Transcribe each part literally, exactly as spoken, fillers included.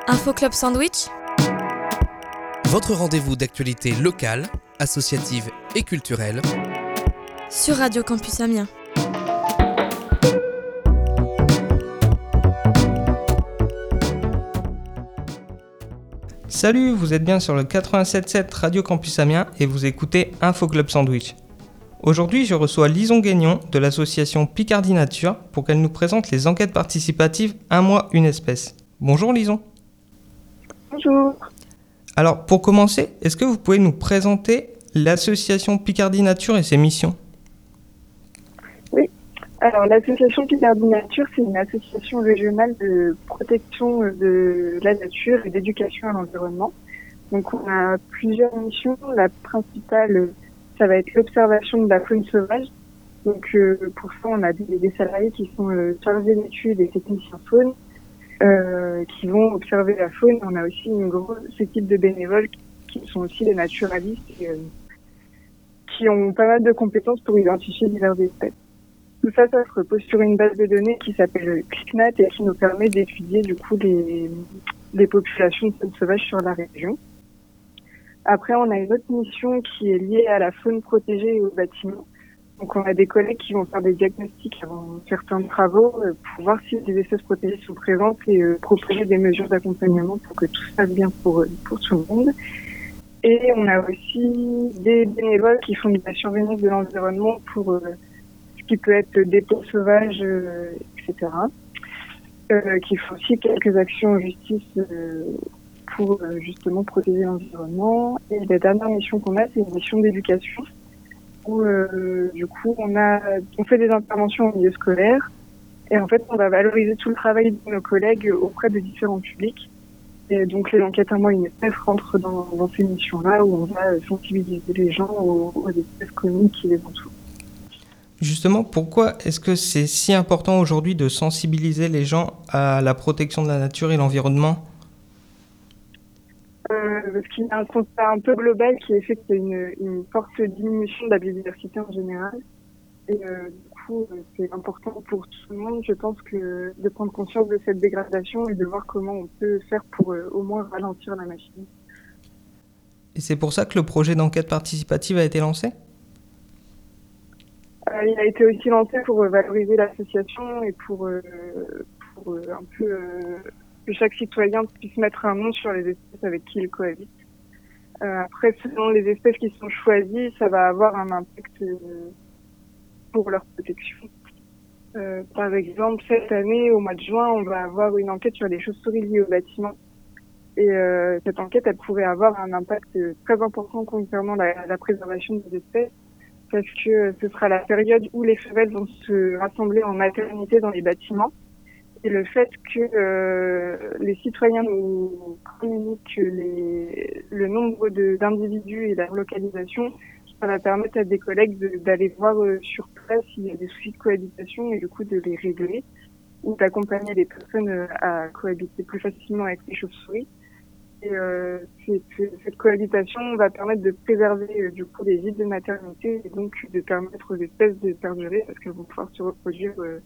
Info Club Sandwich, votre rendez-vous d'actualité locale, associative et culturelle sur Radio Campus Amiens. Salut, vous êtes bien sur le quatre-vingt-sept virgule sept Radio Campus Amiens et vous écoutez Info Club Sandwich. Aujourd'hui, je reçois Lison Guignon de l'association Picardie Nature pour qu'elle nous présente les enquêtes participatives Un mois, une espèce. Bonjour Lison. Bonjour. Alors, pour commencer, est-ce que vous pouvez nous présenter l'association Picardie Nature et ses missions ? Oui. Alors, l'association Picardie Nature, c'est une association régionale de protection de la nature et d'éducation à l'environnement. Donc, on a plusieurs missions. La principale, ça va être l'observation de la faune sauvage. Donc, euh, pour ça, on a des, des salariés qui sont euh, chargés d'études et techniciens faune. Euh, qui vont observer la faune. On a aussi une grosse équipe de bénévoles qui sont aussi des naturalistes et euh, qui ont pas mal de compétences pour identifier diverses espèces. Tout ça, ça se repose sur une base de données qui s'appelle ClickNat et qui nous permet d'étudier du coup les, les populations de faune sauvage sur la région. Après, on a une autre mission qui est liée à la faune protégée et aux bâtiments. Donc, on a des collègues qui vont faire des diagnostics avant certains travaux euh, pour voir si des espèces protégées sont présentes et euh, proposer des mesures d'accompagnement pour que tout se passe bien pour, pour tout le monde. Et on a aussi des bénévoles qui font de la surveillance de l'environnement pour euh, ce qui peut être dépôts sauvages, euh, et cetera. Euh, qui font aussi quelques actions en justice euh, pour euh, justement protéger l'environnement. Et la dernière mission qu'on a, c'est une mission d'éducation. Où, euh, du coup, on a, on fait des interventions au milieu scolaire et en fait, on va valoriser tout le travail de nos collègues auprès de différents publics. Et donc, les enquêtes Un mois, une espèce rentrent dans, dans ces missions-là où on va sensibiliser les gens aux, aux espèces communes qui les entourent. Justement, pourquoi est-ce que c'est si important aujourd'hui de sensibiliser les gens à la protection de la nature et l'environnement ? Euh, parce qu'il y a un constat un peu global qui est fait qu'il y a une, une forte diminution de la biodiversité en général. Et euh, du coup, c'est important pour tout le monde, je pense, que de prendre conscience de cette dégradation et de voir comment on peut faire pour euh, au moins ralentir la machine. Et c'est pour ça que le projet d'enquête participative a été lancé ? euh, Il a été aussi lancé pour euh, valoriser l'association et pour, euh, pour euh, un peu... Euh, que chaque citoyen puisse mettre un nom sur les espèces avec qui il cohabite. Euh, après, selon les espèces qui sont choisies, ça va avoir un impact euh, pour leur protection. Euh, par exemple, cette année, au mois de juin, on va avoir une enquête sur les chauves-souris liées au bâtiment. Et euh, cette enquête, elle pourrait avoir un impact très important concernant la, la préservation des espèces, parce que ce sera la période où les femelles vont se rassembler en maternité dans les bâtiments. Et le fait que euh, les citoyens nous communiquent les, le nombre de, d'individus et leur localisation, ça va permettre à des collègues de, d'aller voir euh, sur place s'il y a des soucis de cohabitation et du coup de les régler ou d'accompagner les personnes euh, à cohabiter plus facilement avec les chauves-souris. Et euh, c'est, c'est, cette cohabitation va permettre de préserver euh, du coup les vides de maternité et donc de permettre aux espèces de perdurer parce qu'elles vont pouvoir se reproduire. Euh,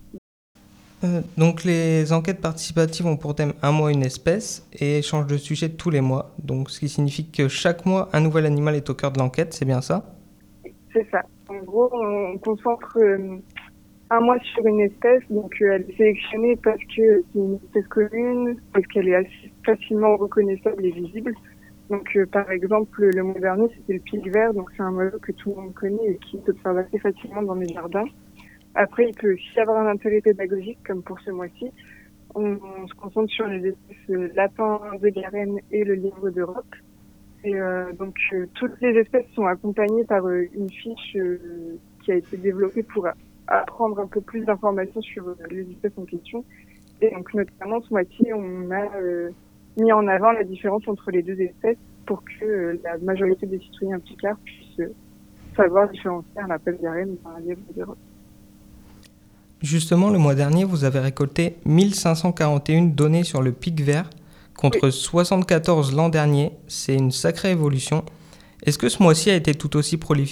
Euh, donc les enquêtes participatives ont pour thème un mois une espèce et changent de sujet tous les mois. Donc ce qui signifie que chaque mois un nouvel animal est au cœur de l'enquête, c'est bien ça ? C'est ça. En gros, on concentre euh, un mois sur une espèce, donc euh, elle est sélectionnée parce que c'est une espèce commune, parce qu'elle est assez facilement reconnaissable et visible. Donc euh, par exemple, le mois dernier c'était le pic vert, donc c'est un oiseau que tout le monde connaît et qui s'observe assez facilement dans les jardins. Après, il peut aussi avoir un intérêt pédagogique, comme pour ce mois-ci. On, on se concentre sur les espèces euh, lapin de Garenne et le lièvre d'Europe. Et euh, donc, euh, toutes les espèces sont accompagnées par euh, une fiche euh, qui a été développée pour apprendre un peu plus d'informations sur euh, les espèces en question. Et donc, notamment, ce mois-ci, on a euh, mis en avant la différence entre les deux espèces pour que euh, la majorité des citoyens picards puissent euh, savoir différencier un lapin de Garenne et un lièvre d'Europe. Justement, le mois dernier, vous avez récolté mille cinq cent quarante et un données sur le pic vert contre oui. soixante-quatorze l'an dernier. C'est une sacrée évolution. Est-ce que ce mois-ci a été tout aussi prolifique ?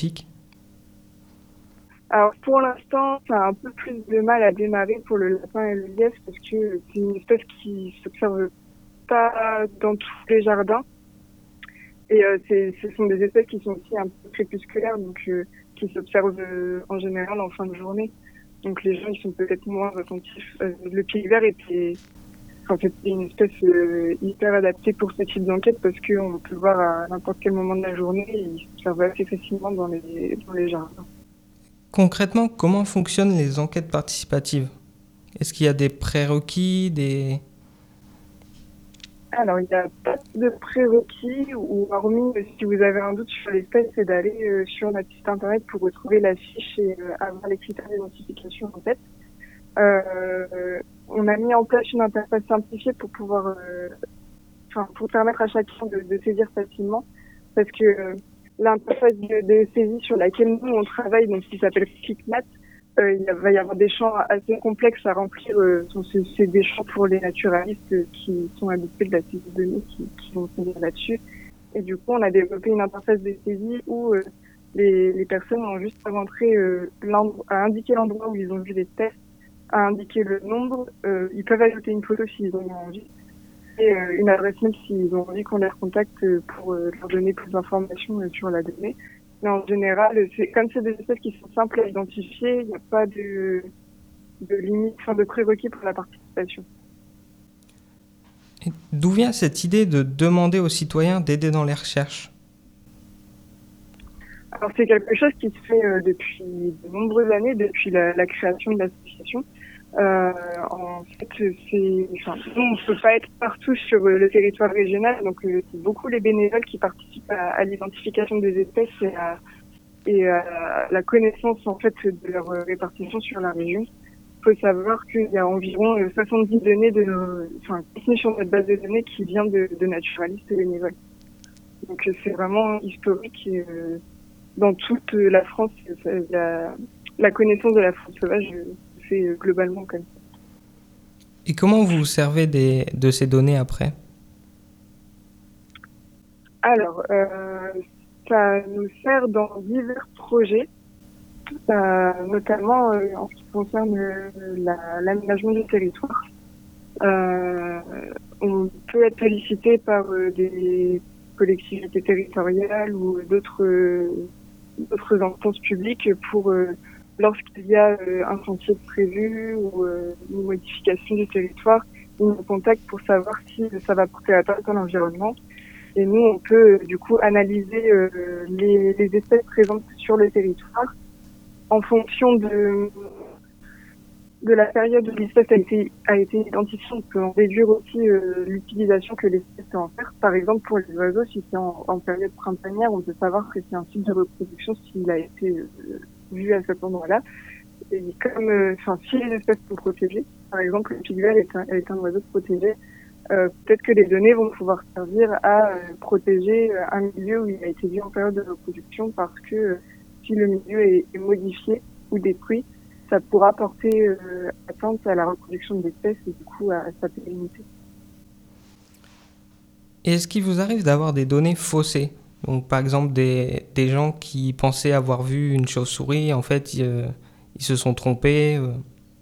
Alors pour l'instant, ça a un peu plus de mal à démarrer pour le lapin et le lièvre parce que c'est une espèce qui s'observe pas dans tous les jardins. Et euh, c'est, ce sont des espèces qui sont aussi un peu crépusculaires, donc euh, qui s'observent euh, en général en fin de journée. Donc les gens ils sont peut-être moins attentifs. Euh, le pic vert était, enfin, c'était une espèce euh, hyper adaptée pour ce type d'enquête parce qu'on peut voir à n'importe quel moment de la journée et il s'observe assez facilement dans les, dans les jardins. Concrètement, comment fonctionnent les enquêtes participatives ? Est-ce qu'il y a des prérequis, des... Alors, il n'y a pas de prérequis ou hormis euh, si vous avez un doute sur l'espèce, c'est d'aller euh, sur notre site internet pour retrouver la fiche et euh, avoir les critères d'identification en tête. Euh, on a mis en place une interface simplifiée pour pouvoir, euh, enfin, pour permettre à chacun de, de saisir facilement, parce que euh, l'interface de, de saisie sur laquelle nous on travaille, donc qui s'appelle ClickMat, Euh, il va y avoir des champs assez complexes à remplir. Euh, c'est, c'est des champs pour les naturalistes euh, qui sont habitués de la saisie de données, qui, qui vont saisir là-dessus. Et du coup, on a développé une interface de saisie où euh, les, les personnes ont juste à rentrer, euh, à indiquer l'endroit où ils ont vu les tests, à indiquer le nombre. Euh, ils peuvent ajouter une photo s'ils en ont envie et euh, une adresse mail s'ils ont envie qu'on les recontacte pour euh, leur donner plus d'informations euh, sur la donnée. Mais en général, c'est, comme c'est des espèces qui sont simples à identifier, il n'y a pas de, de limite, enfin de prérequis pour la participation. Et d'où vient cette idée de demander aux citoyens d'aider dans les recherches ? Alors c'est quelque chose qui se fait euh, depuis de nombreuses années, depuis la, la création de l'association. Euh, en fait, c'est, enfin, nous, on ne peut pas être partout sur euh, le territoire régional, donc euh, c'est beaucoup les bénévoles qui participent à, à l'identification des espèces et à, et à la connaissance en fait de leur euh, répartition sur la région. Il faut savoir qu'il y a environ euh, soixante-dix données de nos, enfin, contenues sur notre base de données qui vient de, de naturalistes bénévoles. Donc euh, c'est vraiment historique. Et, euh, dans toute la France, la, la connaissance de la faune sauvage c'est globalement comme ça. Et comment vous vous servez des, de ces données après ? Alors, euh, ça nous sert dans divers projets, euh, notamment euh, en ce qui concerne euh, la, l'aménagement du territoire. Euh, on peut être sollicité par euh, des collectivités territoriales ou d'autres, euh, d'autres instances publiques pour... Euh, lorsqu'il y a euh, un chantier prévu ou euh, une modification du territoire, ils nous contactent pour savoir si ça va porter atteinte à l'environnement. Et nous, on peut euh, du coup analyser euh, les, les espèces présentes sur le territoire en fonction de, de la période où l'espèce a été, a été identifiée. On peut en réduire aussi euh, l'utilisation que l'espèce peut en faire. Par exemple, pour les oiseaux, si c'est en, en période printanière, on peut savoir que c'est un type de reproduction s'il a été euh, vu à cet endroit-là. Et comme, enfin, euh, si les espèces sont protégées, par exemple, le pic vert est un, est un oiseau protégé, euh, peut-être que les données vont pouvoir servir à euh, protéger un milieu où il a été vu en période de reproduction parce que euh, si le milieu est, est modifié ou détruit, ça pourra porter euh, atteinte à la reproduction de l'espèce et du coup à, à sa pérennité. Et est-ce qu'il vous arrive d'avoir des données faussées ? Donc, par exemple, des, des gens qui pensaient avoir vu une chauve-souris, en fait, ils, euh, ils se sont trompés. Euh.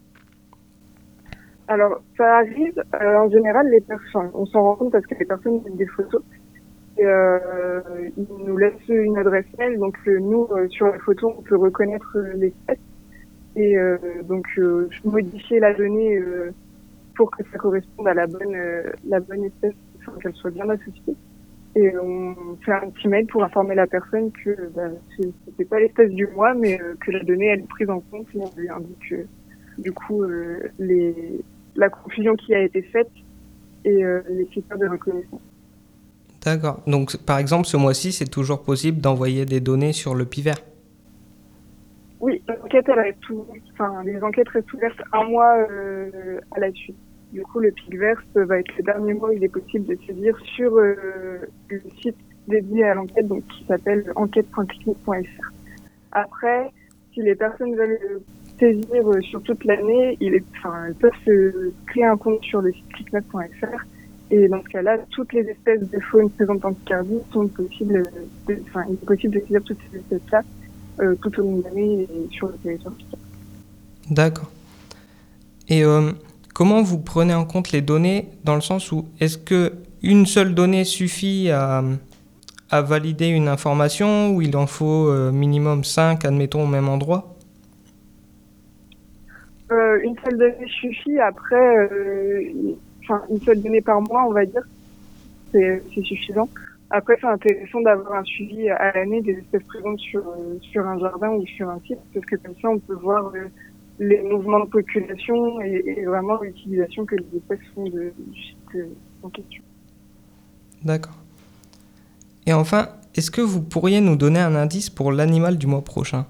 Alors, ça arrive. Euh, en général, les personnes, on s'en rend compte parce que les personnes mettent des photos. Et, euh, ils nous laissent une adresse mail. Donc, euh, nous, euh, sur la photo, on peut reconnaître euh, l'espèce et euh, donc euh, modifier la donnée euh, pour que ça corresponde à la bonne, euh, la bonne espèce, enfin, qu'elle soit bien associée. Et on fait un petit mail pour informer la personne que bah, c'était pas l'espèce du mois, mais euh, que la donnée elle est prise en compte et on lui indique euh, du coup euh, les, la confusion qui a été faite et euh, les critères de reconnaissance. D'accord. Donc, par exemple, ce mois-ci, c'est toujours possible d'envoyer des données sur le pic vert ? Oui, l'enquête, elle reste tout, enfin, les enquêtes restent ouvertes un mois euh, à la suite. Du coup, le pic vert va être le dernier mois où il est possible de saisir sur euh, le site dédié à l'enquête, donc qui s'appelle enquête point clicknet point f r. Après, si les personnes veulent saisir euh, sur toute l'année, il est, enfin, elles peuvent se créer un compte sur le site clicknet point f r. Et dans ce cas-là, toutes les espèces de faune présentes en Picardie sont possibles, de, enfin, il est possible de saisir toutes ces espèces-là euh, tout au long de l'année et sur le territoire picardien. D'accord. Et euh, comment vous prenez en compte les données dans le sens où est-ce qu'une seule donnée suffit à, à valider une information ou il en faut euh, minimum cinq, admettons, au même endroit? Euh, une seule donnée suffit. Après, euh, enfin, une seule donnée par mois, on va dire, c'est, c'est suffisant. Après, c'est intéressant d'avoir un suivi à l'année des espèces présentes sur, euh, sur un jardin ou sur un site, parce que comme ça, on peut voir euh, les mouvements de population et, et vraiment l'utilisation que les espèces font de, du site euh, en question. D'accord. Et enfin, est-ce que vous pourriez nous donner un indice pour l'animal du mois prochain?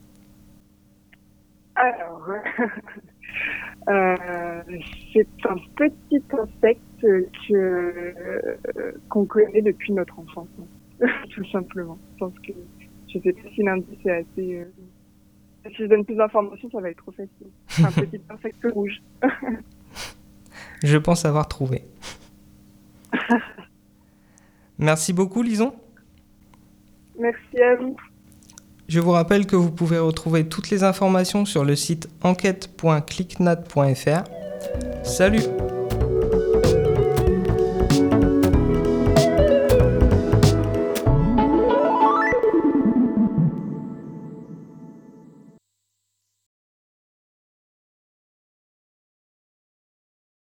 Alors, euh, c'est un petit insecte que, euh, qu'on connaît depuis notre enfance, tout simplement. Je pense que je sais pas si l'indice est assez... Euh, si je donne plus d'informations, ça va être trop facile. C'est un petit insecte rouge. Je pense avoir trouvé. Merci beaucoup, Lison. Merci à vous. Je vous rappelle que vous pouvez retrouver toutes les informations sur le site enquête point clicknat point f r. Salut!